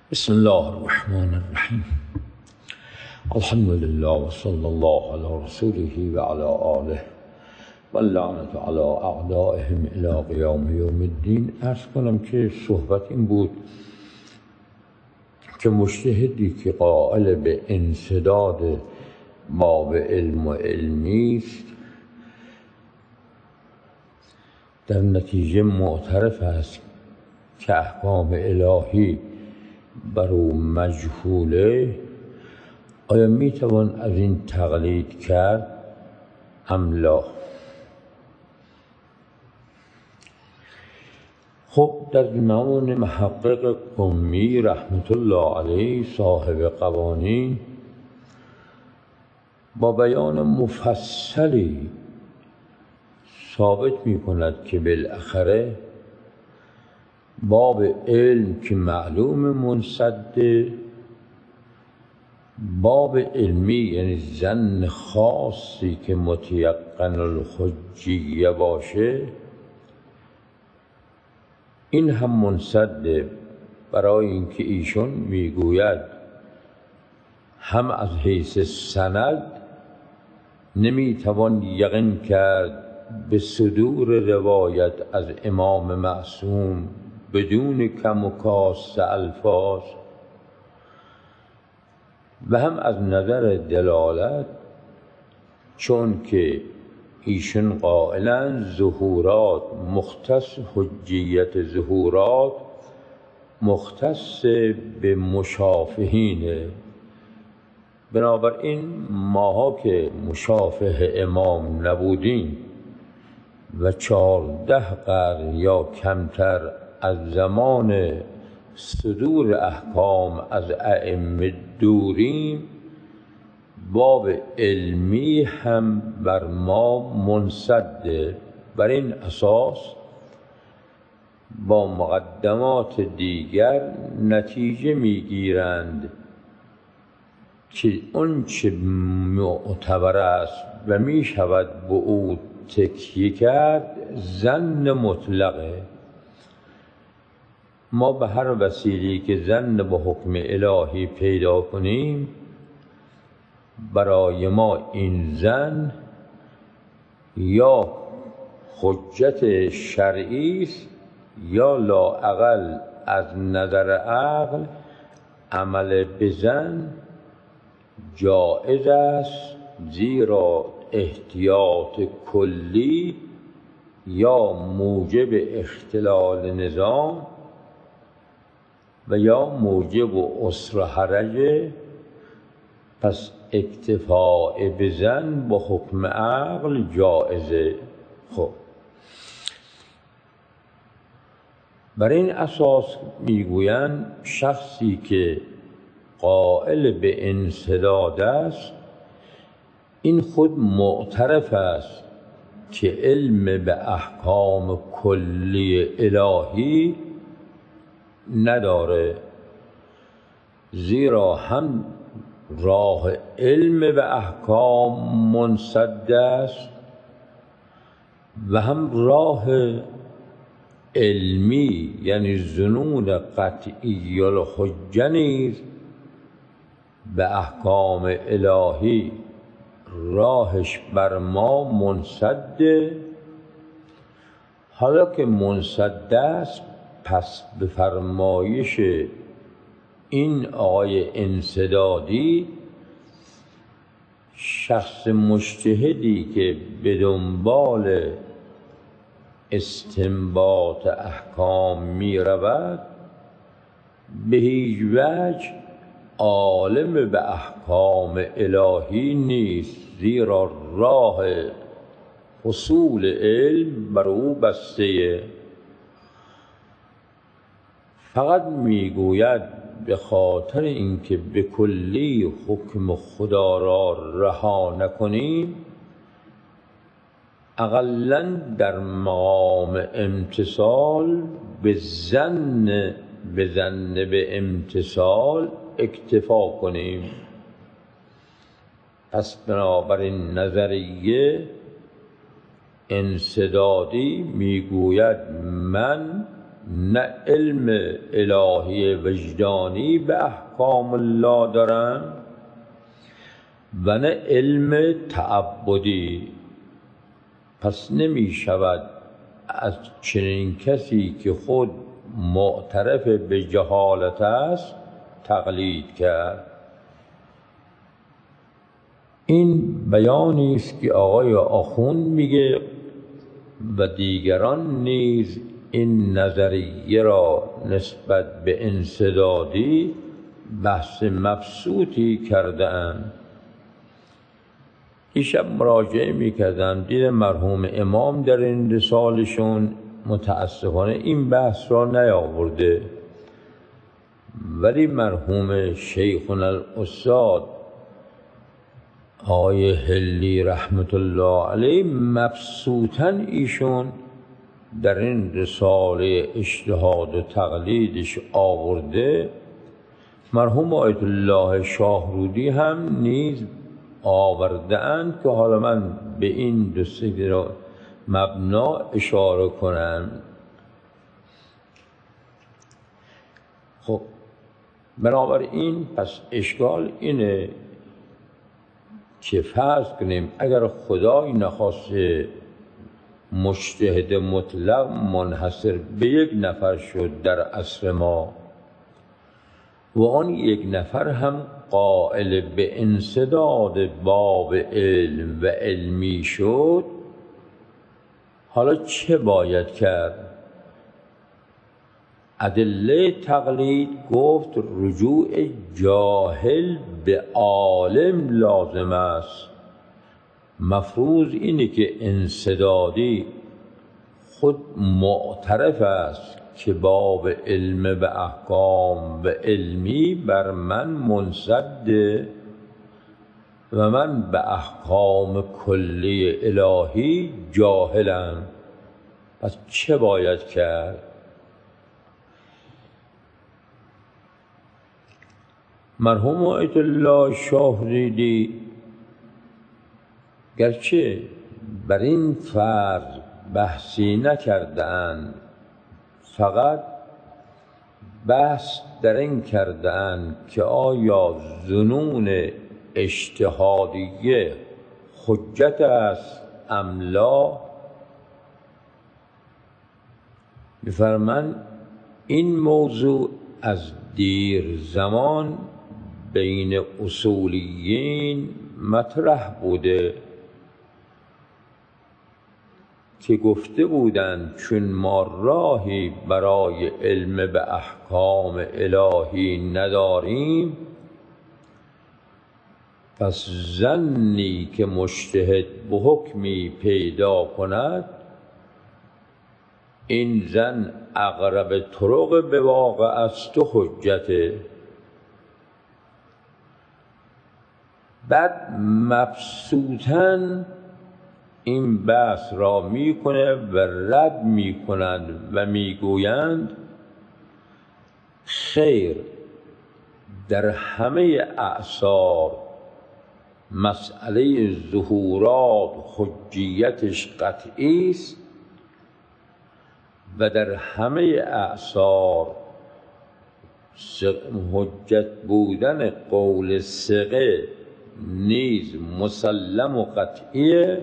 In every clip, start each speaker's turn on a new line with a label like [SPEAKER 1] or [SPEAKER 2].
[SPEAKER 1] بسم الله الرحمن الرحیم. الحمد لله و صلی الله علی رسوله و علی آله و اللعنة علی اعدائهم الی قیام یوم الدین. عرض کنم که صحبت این بود که مجتهدی که قائل به انسداد ما به علم و علمی است، در نتیجه معترف است که احکام الهی بر او مجهوله. آیا میتوان از این تقلید کرد ام لا؟ خب در زمان محقق قمی رحمت الله علیه صاحب قوانین با بیان مفصلی ثابت می کند که بالاخره باب علم که معلوم منصده، باب علمی یعنی ظن خاصی که متیقن الحجیه باشه، این هم منصده، برای اینکه ایشون میگوید هم از حیث سند نمیتوان یقین کرد به صدور روایت از امام معصوم بدون کم و کاست الفاظ، و هم از نظر دلالت، چون که ایشون قائلن ظهورات مختص، حجیت ظهورات مختص به مشافهینه. بنابراین ماها که مشافه امام نبودیم و 14 قرن یا کمتر از زمان صدور احکام از ائمه دوریم، باب علمی هم بر ما منصده. بر این اساس با مقدمات دیگر نتیجه میگیرند که اون چه معتبر است و می شود به او تکیه کرد ظن مطلقه. ما به هر وسیله‌ای که ظن به حکم الهی پیدا کنیم، برای ما این ظن یا حجت شرعی است یا لااقل از نظر عقل عمل به ظن جائز است، زیرا احتیاط کلی یا موجب اختلال نظام و یا موجب عسر حرج، پس اکتفاء به ظن با حکم عقل جائزه. خب بر این اساس میگویند شخصی که قائل به انسداد است، این خود معترف است که علم به احکام کلی الهی نداره، زیرا هم راه علم به احکام منصد است و هم راه علمی یعنی ظنون قطعی الحجه نیز به احکام الهی راهش بر ما منصده. حالا که منصده است، پس به فرمایش این آقای انسدادی، شخص مجتهدی که به دنبال استنباط احکام می رود به هیچ وجه عالم به احکام الهی نیست، زیرا راه حصول علم بر او بسته. فقط میگوید به خاطر اینکه به کلی حکم خدا را رها نکنیم، اقلاً در مقام امتثال به ظن به امتثال اکتفا کنیم. پس بنابراین نظریه انسدادی میگوید من نه علم الهی وجدانی به احکام الله دارن و نه علم تعبدی. پس نمی شود از چنین کسی که خود معترف به جهالت است تقلید کرد. این بیانی است که آقای آخوند میگه و دیگران نیز این نظریه را نسبت به انسدادی بحث مبسوطی کرده اند. دیشب مراجعه میکردم، دیدم مرحوم امام در این رسالشون متاسفانه این بحث را نیاورده، ولی مرحوم شیخنا الاستاد آقای حلی رحمت الله علیه مبسوطاً ایشون در این رساله اجتهاد و تقلیدش آورده. مرحوم آیت الله شاهرودی هم نیز آورده اند که حالا من به این دو سه مبنا اشاره کنم. خب بنابراین پس اشکال اینه که فرض کنیم اگر خدای نخواسته مجتهد مطلق منحصر به یک نفر شد در عصر ما و آن یک نفر هم قائل به انسداد باب علم و علمی شد، حالا چه باید کرد؟ ادله تقلید گفت رجوع جاهل به عالم لازم است. مفروض اینه که انسدادی خود معترف است که باب علم به احکام و علمی بر من منسده و من به احکام کلی الهی جاهلم. پس چه باید کرد؟ مرحوم آیت الله شاهرودی گرچه بر این فرض بحثی نکرده‌اند، فقط بحث در این کرده‌اند که آیا ظنون اجتهادیه حجت است ام لا. می‌فرمایند این موضوع از دیر زمان بین اصولیین مطرح بوده که گفته بودند چون ما راهی برای علم به احکام الهی نداریم، پس ظنی که مجتهد به حکمی پیدا کند این ظن اقرب طرق به واقع است و حجته. بعد مبسوطاً این بحث را میکنه و رد میکنند و میگویند خیر، در همه اعصار مسئله ظهورات حجیتش قطعی است و در همه اعصار حجت بودن قول ثقه نیز مسلم و قطعیه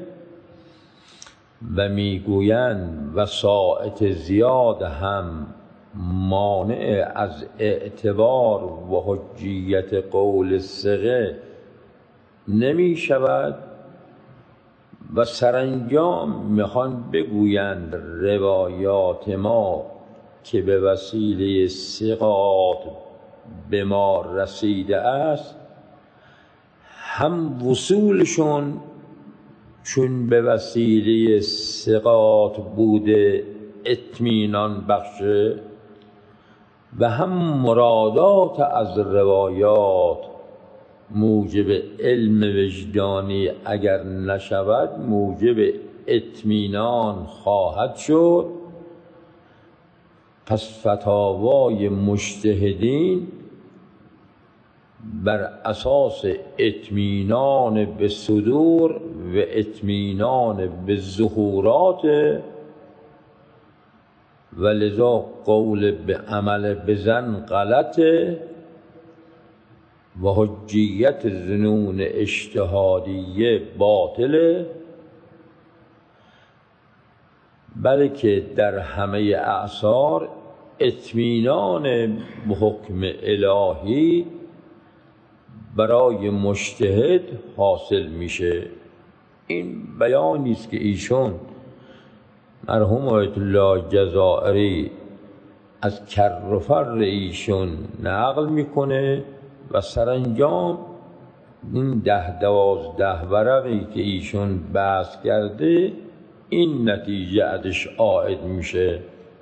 [SPEAKER 1] و میگویند وسائط زیاد هم مانع از اعتبار و حجیت قول ثقه نمی شود و سرانجام میخوان بگویند روایات ما که به وسیله ثقات به ما رسیده است هم وصولشون چون به وسیله ثقات بوده اطمینان بخشه و هم مرادات از روایات موجب علم وجدانی اگر نشود موجب اطمینان خواهد شد. پس فتاوای مجتهدین بر اساس اطمینان به صدور و اطمینان به ظهورات و لذا قول به عمل بزن غلطه و حجیت ظنون اجتهادیه باطله، بلکه در همه اعصار اطمینان به حکم الهی برای مجتهد حاصل میشه. این بیانی است که ایشون مرحوم آیت الله جزائری از کر و فر ایشون نقل میکنه و سرانجام این 10-12 ورقی که ایشون بحث کرده این نتیجه ازش عائد میشه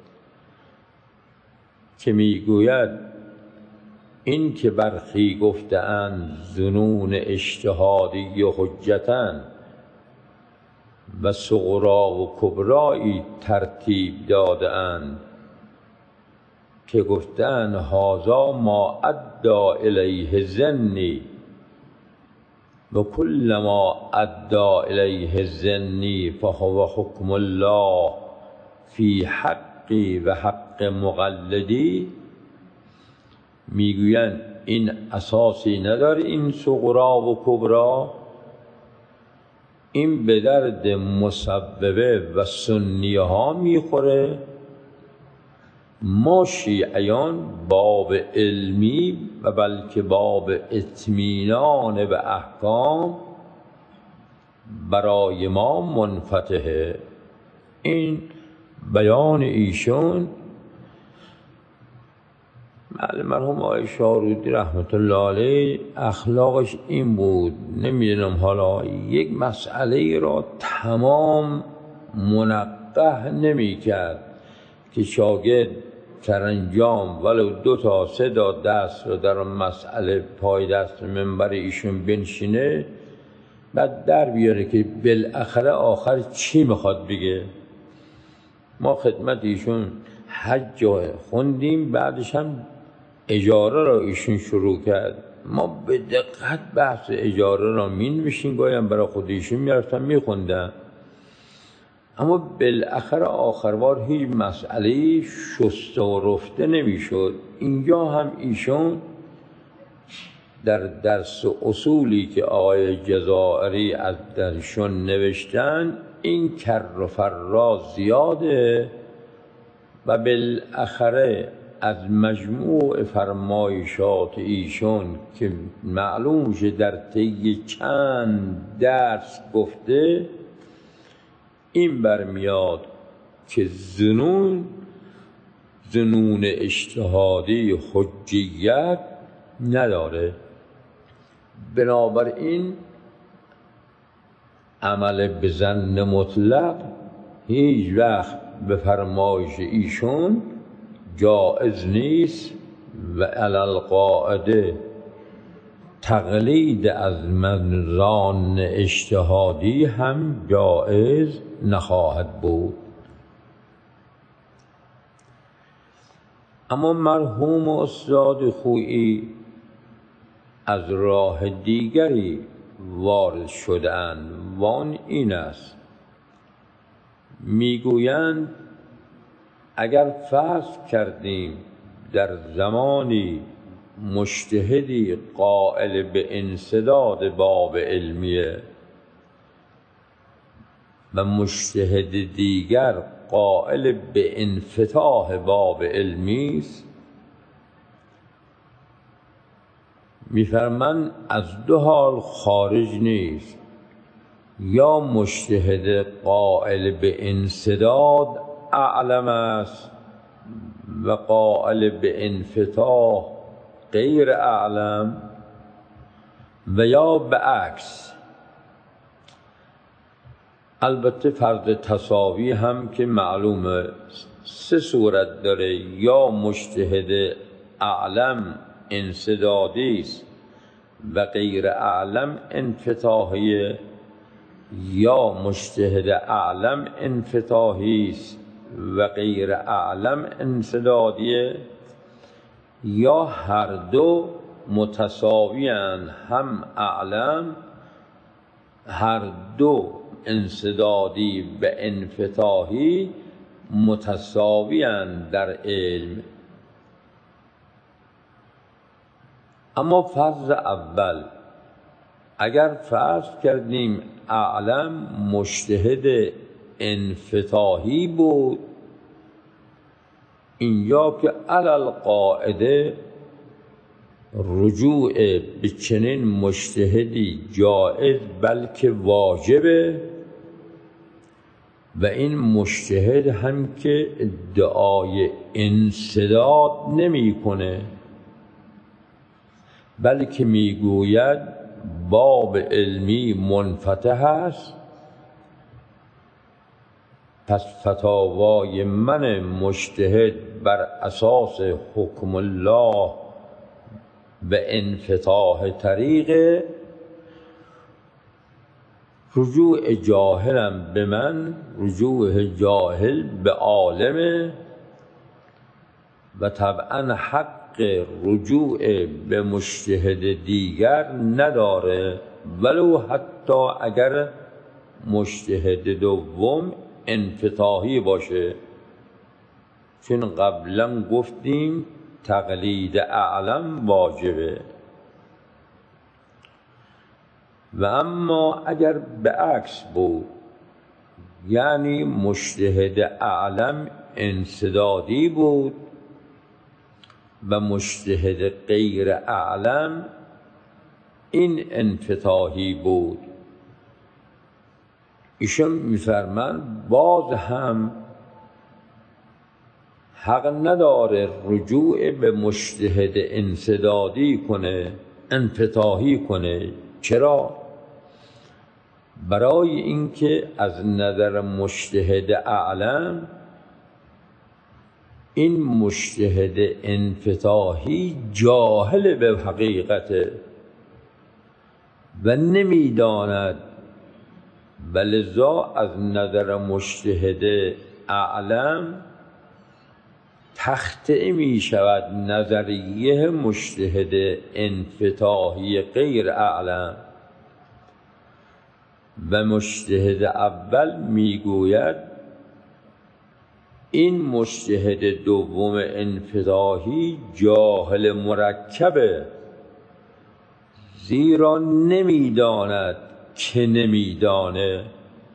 [SPEAKER 1] که میگوید این که برخی گفته‌اند ظنون اجتهادی و حجتن و صغرا و کبرایی ترتیب داده‌اند که گفتند هذا ما ادعا الیه ظنی و کل ما ادعا الیه ظنی فهو حکم الله فی حقی و حق مقلدی. میگویند این اساسی نداره، این صغرا و کبرا، این به درد مسببه و سنیه ها میخوره. ما شیعیان باب علمی و بلکه باب اطمینان به احکام برای ما منفتحه. این بیان ایشون. مرحوم آقای شارودی رحمت الله علیه اخلاقش این بود، نمیدونم حالا یک مسئله را تمام منقح نمی کرد که شاگرد سرانجام ولو 2 تا 3 تا دست رو در مسئله پای دست منبر ایشون بنشینه، بعد در بیاره که بالاخره آخر چی میخواد بگه. ما خدمت ایشون حج خوندیم، بعدش هم اجاره را ایشون شروع کرد. ما به دقت بحث اجاره را مینوشیم، گاهی برای خود ایشون میرفتم میخوندم، اما بالاخره آخر بار هیچ مسئله شسته و رفته نمیشد. اینجا هم ایشون در درس اصولی که آقای جزائری از درشون نوشتن این کر و فر زیاده و بالاخره از مجموع فرمایشات ایشون که معلوم شه در طی چند درس گفته، این برمیاد که ظنون اجتهادی حجیت نداره. بنابراین عمل به ظن مطلق هیچ وقت به فرمایش ایشون جائز نیست و علی القاعده تقلید از ظن اجتهادی هم جائز نخواهد بود. اما مرحوم استاد خویی از راه دیگری وارد شدند و آن این است، میگویند اگر فرض کردیم در زمانی مجتهدی قائل به انسداد باب علمیه و مجتهد دیگر قائل به انفتاح باب علمی است، میفرمند از 2 حال خارج نیست، یا مجتهد قائل به انسداد اعلم است و قائل به انفتاح غیر اعلم، و یا به عکس. البته فرض تساوی هم که معلومه 3 صورت داره، یا مجتهد اعلم انسدادی است و غیر اعلم انفتاحیه، یا مجتهد اعلم انفتاحی است و غیر اعلم انسدادیه، یا هر دو متساویان، هم اعلم هر دو انسدادی به انفتاحی متساوی‌اند در علم. اما فرض اول، اگر فرض کردیم اعلم مجتهد انفطاحی بود، اینجا که علی القاعده رجوع به چنین مجتهدی جایز بلکه واجبه، و این مجتهد هم که ادعای انسداد نمی کنه، بلکه میگوید باب علمی منفتح است، پس فتاوای من مجتهد بر اساس حکم الله به انفتاح طریقه، رجوع جاهلم به من رجوع جاهل به عالمه، و طبعا حق رجوع به مجتهد دیگر نداره، ولو حتی اگر مجتهد دوم انفتاحی باشه، چون قبلا گفتیم تقلید اعلم واجبه. و اما اگر به عکس بود، یعنی مجتهد اعلم انسدادی بود و مجتهد غیر اعلم این انفتاحی بود، ایشون میفرمند باز هم حق نداره رجوع به مجتهد انسدادی کنه، انفتاحی کنه. چرا؟ برای اینکه از نظر مجتهد اعلم این مجتهد انفتاحی جاهل به حقیقته و نمیداند، ولذا از نظر مجتهد اعلم تخطئه می شود نظریه مجتهد انفتاحی غیر اعلم، و مجتهد اول میگوید این مجتهد دوم انفتاحی جاهل مرکبه، زیرا نمیداند که نمیدانه.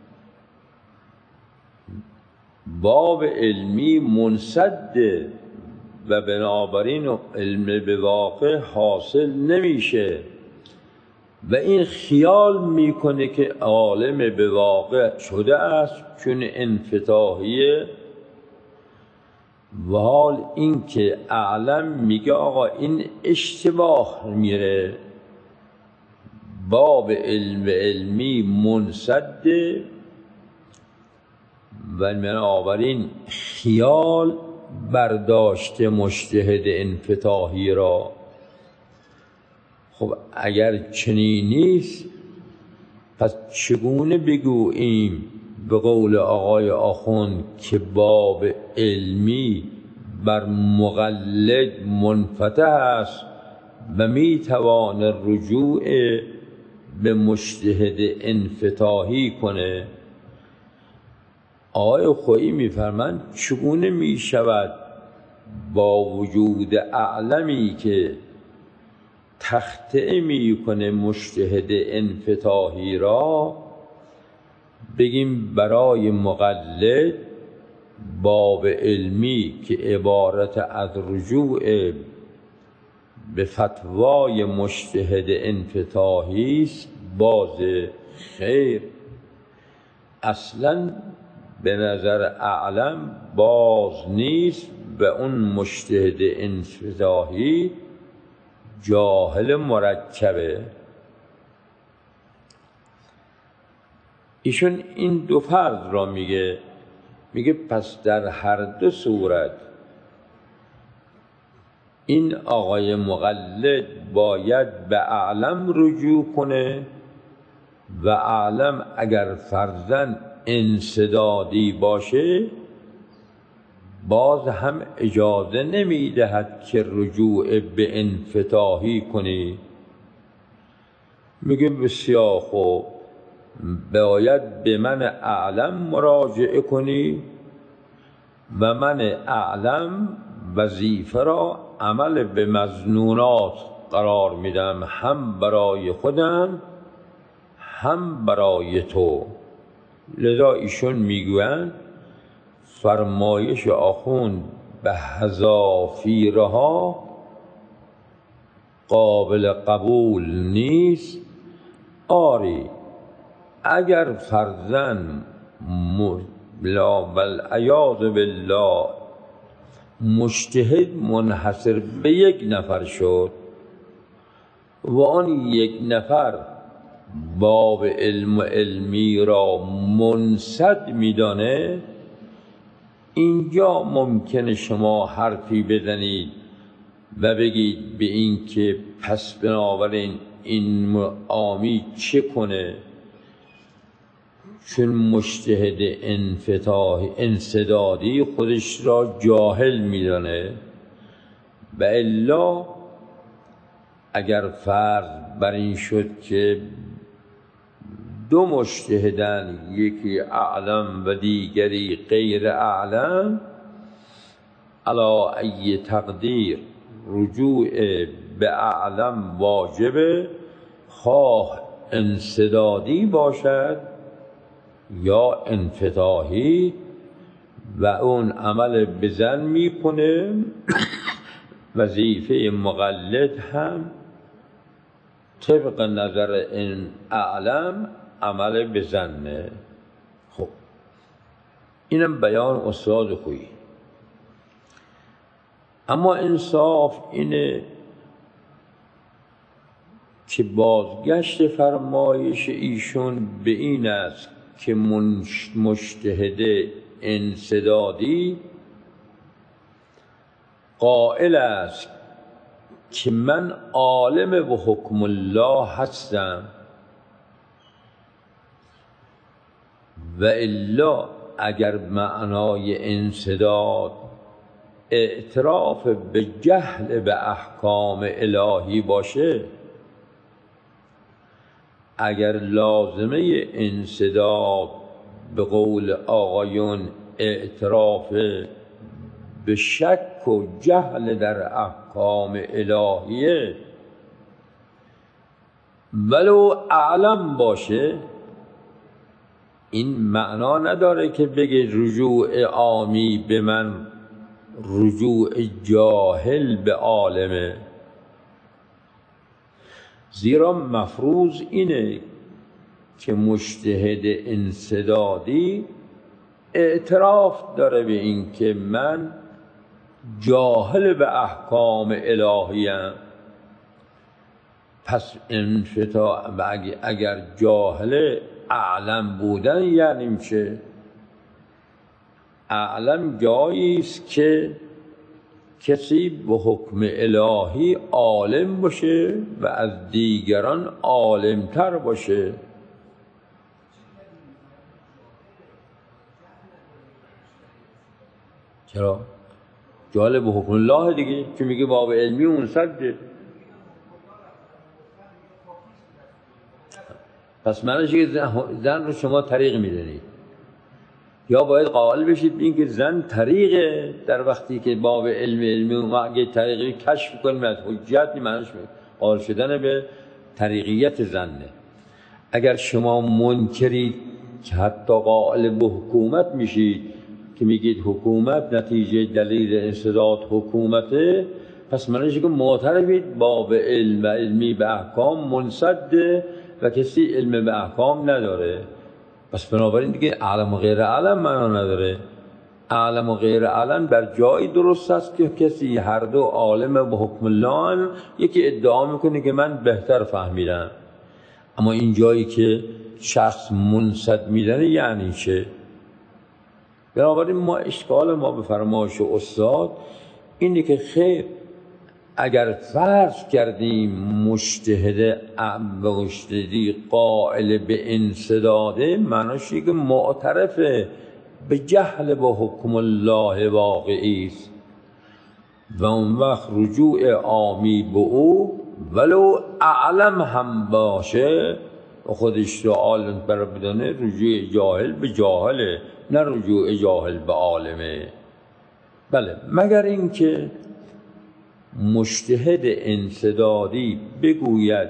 [SPEAKER 1] باب علمی منسده و بنابراین علم به واقع حاصل نمیشه، و این خیال میکنه که عالم به واقع شده است چون انفتاحیه، و حال این که اعلم میگه آقا این اشتباه میره. باب علمی منسده و بنابراین خیال برداشت مجتهد انفتاحی را. خب اگر چنین نیست، پس چگونه بگوییم به قول آقای آخوند که باب علمی بر مقلد منفتح است و میتوان رجوع به مجتهد انفتاحی کنه؟ آقای خویی میفرمند چگونه میشود با وجود اعلمی که تخطئه میکنه مجتهد انفتاحی را، بگیم برای مقلد باب علمی که عبارت از رجوع به فتوای مجتهد انفتاحی است باز خیر، اصلا به نظر اعلم باز نیست و اون مجتهد انفتاحی جاهل مرکبه. ایشون این دو فرض را میگه پس در هر دو صورت این آقای مقلد باید به اعلم رجوع کنه، و اعلم اگر فرضاً انسدادی باشه باز هم اجازه نمیدهد که رجوع به انفتاحی کنی. میگه بسیار خوب، باید به من اعلم مراجعه کنی و من اعلم وظیفه را عمل به مظنونات قرار میدم، هم برای خودم هم برای تو. لذا ایشون میگویند فرمایش آخوند به حذافیرها قابل قبول نیست. آری اگر فرضاً والعیاذ بالله مجتهد منحصر به یک نفر شد و آن یک نفر باب علم و علمی را منسد میدانه، اینجا ممکنه شما حرفی بزنید و بگید به این که پس بنابراین این عامی چه کنه چون مجتهد انسدادی خودش را جاهل میدانه. و الا اگر فرض بر این شد که دو مجتهدن، یکی اعلم و دیگری غیر اعلم، علی ای تقدیر رجوع به اعلم واجبه، خواه انسدادی باشد یا انفتاحی، و اون عمل بزن میکنه. وظیفه مقلد هم طبق نظر این اعلم عمل بزنه. خب اینم بیان استاد خویی. اما انصاف اینه که بازگشت فرمایش ایشون به این است که مجتهد انسدادی قائل است که من عالم به حکم الله هستم، و الا اگر معنای انسداد اعتراف به جهل به احکام الهی باشه، اگر لازمه انسداد به قول آقایون اعتراف به شک و جهل در احکام الهیه ولو اعلم باشه، این معنا نداره که بگه رجوع عامی به من رجوع جاهل به عالمه. زیرا مفروض اینه که مجتهد انسدادی اعتراف داره به این که من جاهل به احکام الهیم. پس اگر جاهل اعلم بودن یعنی میشه اعلم جایی است که کسی به حکم الهی عالم باشه و از دیگران عالمتر باشه. چرا؟ جاهل به حکم الله دیگه، که میگه باب علمی اون صده. پس معنیش که زن رو شما طریق میدونید، یا باید قائل بشید این که زن طریقه در وقتی که باب علمی اگه طریقی کشف کنیم از حجت، معنیش قائل شدن به طریقیت زنه. اگر شما منکرید که حتی قائل به حکومت میشید که میگید حکومت نتیجه دلیل انسداد حکومته، پس معنیش که معترفید باب علم و علمی به احکام منسده و کسی علم به احکام نداره. پس بنابراین دیگه اعلم و غیر اعلم معنا نداره. اعلم و غیر اعلم در جایی درست است که کسی هر دو عالم به حکم الله، یکی ادعا میکنه که من بهتر فهمیدم، اما این جایی که شخص منسد میدنه یعنی چه؟ بنابراین ما اشکال ما به فرمایش استاد اینه که خیر اگر فرض کردیم مجتهدی قائل به انسداده، معناش که معترف به جهل به حکم الله واقعی است و اون وقت رجوع عامی به او ولو اعلم هم باشه و خودش رو عالم بر بدانه، رجوع جاهل به جاهله، نه رجوع جاهل به عالمه. بله، مگر اینکه مجتهد انسدادی بگوید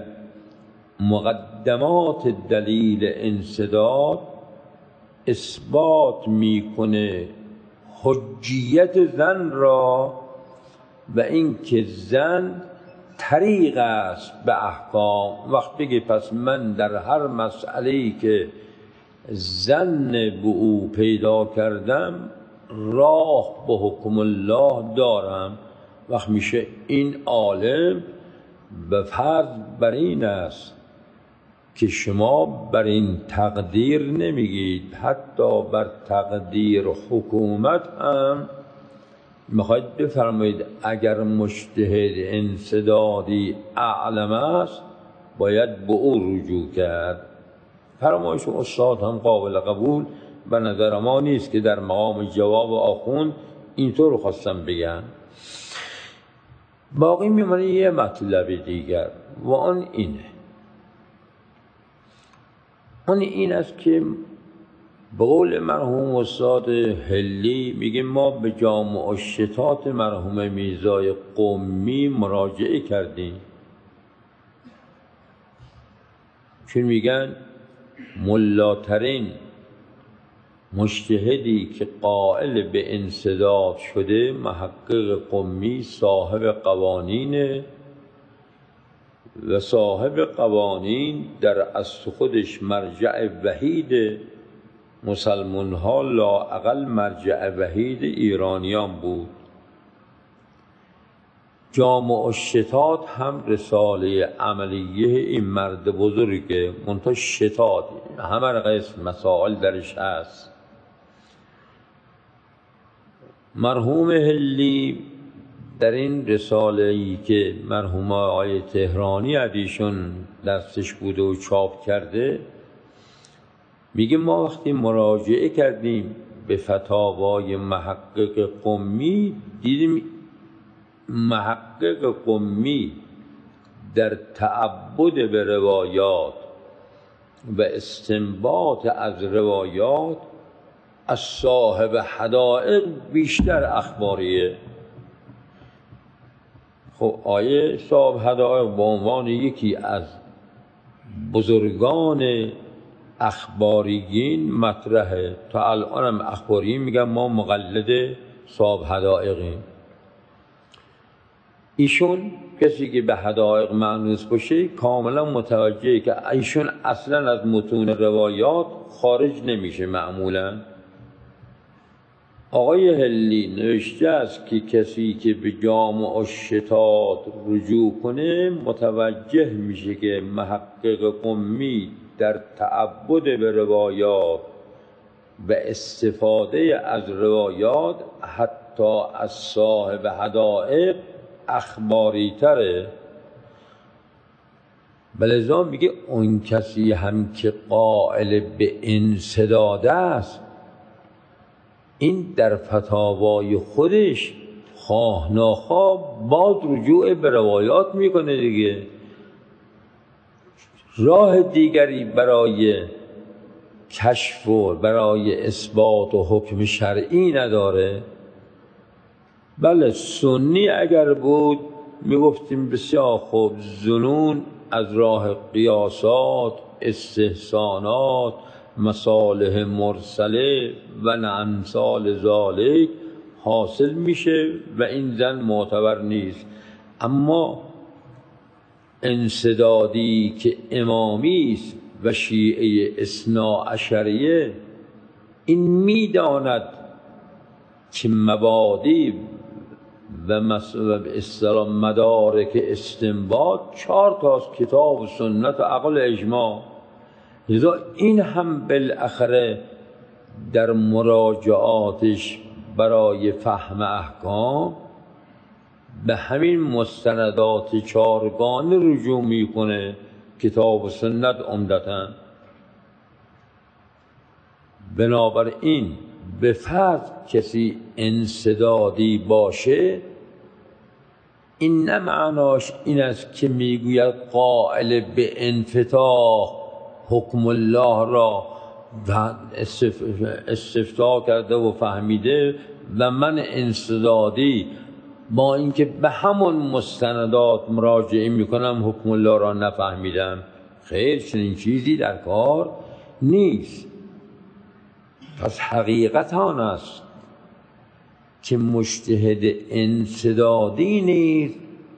[SPEAKER 1] مقدمات دلیل انسداد اثبات میکنه حجیت زن را و اینکه زن طریق است به احکام. وقت بگه پس من در هر مسئله‌ای که زن به او پیدا کردم راه به حکم الله دارم، وقت میشه این عالم به فرض بر این است که شما بر این تقدیر نمیگید، حتی بر تقدیر حکومت هم میخواید بفرمایید اگر مجتهد انسدادی اعلم است باید به او رجوع کرد. فرمایش استاد هم قابل قبول به نظر ما نیست که در مقام جواب آخوند اینطور خواستم بگم. باقی میمونه یه مطلب دیگر و آن این است که به قول مرحوم استاد هلی میگه ما به جامع الشتات مرحوم میرزای قمی مراجعه کردیم، چون میگن ملاترین مجتهدی که قائل به انسداد شده محقق قمی صاحب قوانین و صاحب قوانین در اصل خودش مرجع وحید مسلمان ها، لااقل مرجع وحید ایرانیان بود. جامع الشتات هم رساله عملیه این مرد بزرگه، منتها شتات همه قسم مسائل درش هست. مرحوم هلی در این رساله‌ای که مرحوم آقای تهرانی عدیشون دستش بوده و چاپ کرده میگه ما وقتی مراجعه کردیم به فتاوای محقق قمی دیدیم محقق قمی در تعبد به روایات و استنباط از روایات از صاحب حدائق بیشتر اخباریه. خب آیه صاحب حدائق به عنوان یکی از بزرگان اخباریین مطرحه، تا الان هم اخباریین میگن ما مقلد صاحب حدائقیم. ایشون کسی که به حدائق معنوس باشه کاملا متوجهه که ایشون اصلا از متون روایات خارج نمیشه. معمولا آقای هلی نوشته است که کسی که به جامع الشتات رجوع کنه متوجه میشه که محقق قمی در تعبد به روایات و استفاده از روایات حتی از صاحب حدائق اخباری تره. بلذا میگه اون کسی هم که قائل به انسداد است این در فتاوای خودش خواه ناخواه باز رجوع به روایات میکنه دیگه، راه دیگری برای کشف و برای اثبات و حکم شرعی نداره. بله سنی اگر بود میگفتیم بسیار خوب، ظنون از راه قیاسات، استحسانات، مصالح مرسله و امثال ذالک حاصل میشه و این زن معتبر نیست. اما انسدادی که امامی است و شیعه اثنا عشریه این میداند که مبادی و اصطلاح مدارک استنباط 4 تاست، کتاب و سنت و عقل اجماع. لذا این هم بالاخره در مراجعاتش برای فهم احکام به همین مستندات 4گانه رجوع میکنه، کتاب و سنت عمدتاً. بنابراین به فرض کسی انسدادی باشه این نه معناش این است که میگوید قائل به انفتاح حکم الله را استفتاح کرده و فهمیده و من انسدادی با اینکه به همون مستندات مراجعه میکنم حکم الله را نفهمیدم. خیر، چنین چیزی در کار نیست. پس حقیقت آن است که مجتهد انسدادی نیز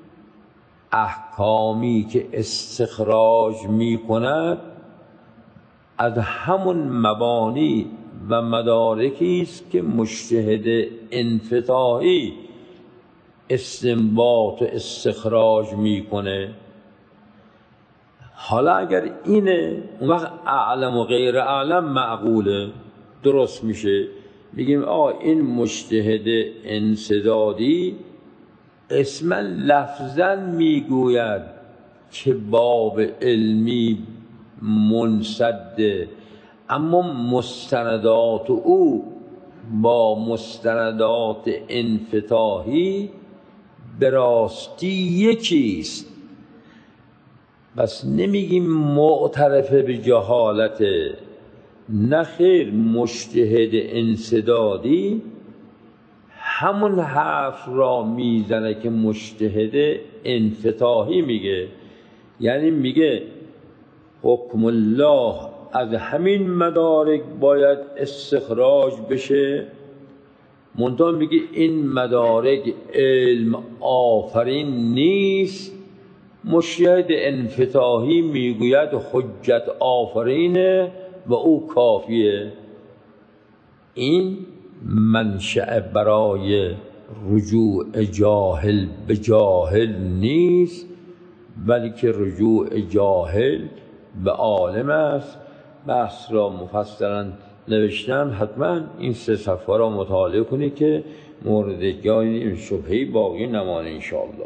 [SPEAKER 1] احکامی که استخراج می کند از همون مبانی و مدارکی است که مجتهد انفتاحی استنباط و استخراج میکنه. حالا اگر اینه، اون وقت اعلم و غیر اعلم معقوله، درست میشه. میگیم این مجتهد انسدادی اسما لفظا میگوید که باب علمی منسده، اما مستندات او با مستندات انفتاحی به راستی یکیست. بس نمیگیم معترف به جهالته، نه خیر، مجتهد انسدادی همون حرف را میزنه که مجتهد انفتاحی میگه. یعنی میگه حکم الله از همین مدارک باید استخراج بشه، منتها میگه این مدارک علم آفرین نیست. مجتهد انفتاحی میگوید حجت آفرینه و او کافیه. این منشأ برای رجوع جاهل به جاهل نیست، بلکه رجوع جاهل به عالم است. بحث را مفصلا نوشتم، حتما این 3 صفحه را مطالعه کنید که مورد جای شبهه‌ای باقی نمانه انشاءالله.